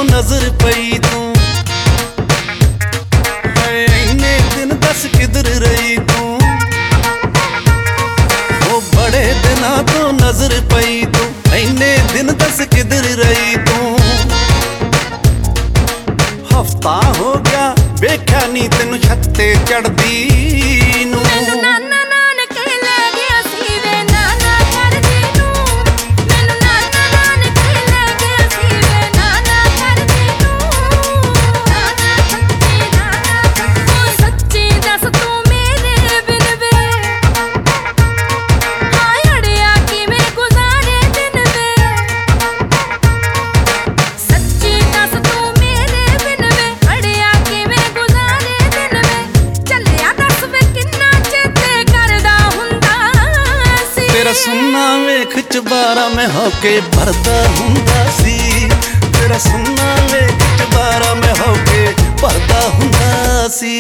नजर पई तू इन्ने दिन दस किधर रही तू ओ बड़े दिना तो नजर पई तू इन्ने दिन दस किधर रही तू हफ्ता हो गया वेख्या नी तेनू छत ते चढ़दी नू तेरा सुन्ना वेख चबारा मैं होके भरदा हुंदा सी तेरा सुन्ना वेख चबारा मैं होके भरदा हुंदा सी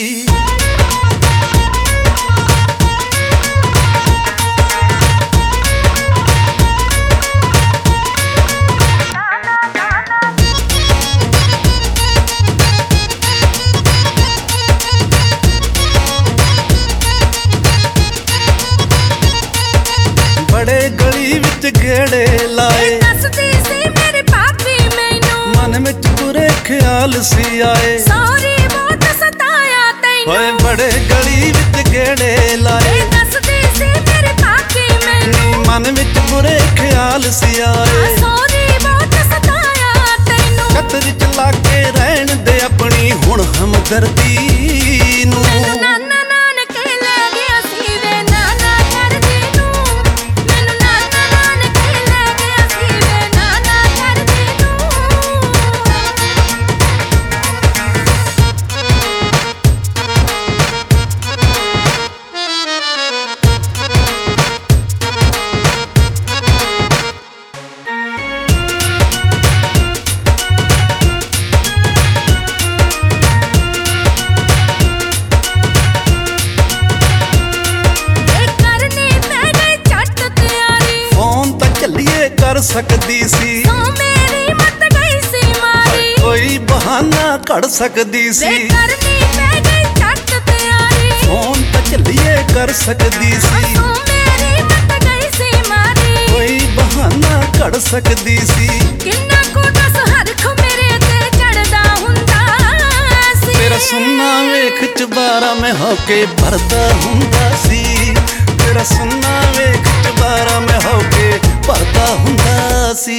बड़े गली विच गेड़े लाए दसदी सी मेरी भाभी मैनू मन विच बुरे ख्याल सी आए सॉरी बहुत सताया तैनू ओए बड़े गली विच गेड़े लाए दसदी सी मेरी भाभी मैनू मन विच बुरे ख्याल सी आए सॉरी बहुत सताया तैनू छतर च लाके रहन दे अपनी हुण हमदर्दी नू कर सकदी सी तो मेरी मत गई सी मारी कोई बहाना कढ़ सकदी सी करनी पै गई झट तैयारी फोन पे चलिए कर सकदी सी तो मेरी मत गई सी मारी कोई बहाना कढ़ सकदी सी किन्ना को दस हरख मेरे ते चढ़दा हुंदा सी तेरा सुन्ना वेख चबारा मैं होके भरदा हुंदा सी तेरा सुन्ना वेख चबारा मैं होके भरदा हुंदा सी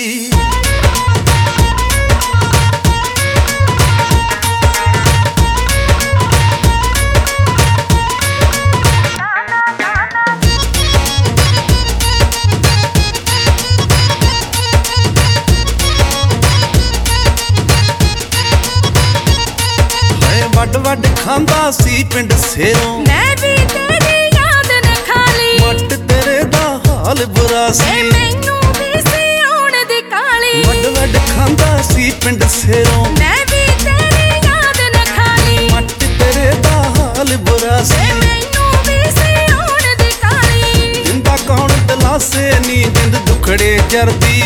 वड वड खांदा सी पिंड सेरों मैं भी तेरी याद न खाली मट तेरे दा हाल बुरा सी मैनू भी सी आउण दी काली वड वड खांदा सी पिंड सेरों मैं भी तेरी याद न खाली मट तेरे दा हाल बुरा सी मैनू भी सी आउण दी काली जिंदा कौन दलासे नी जिंद दुखड़े जरदी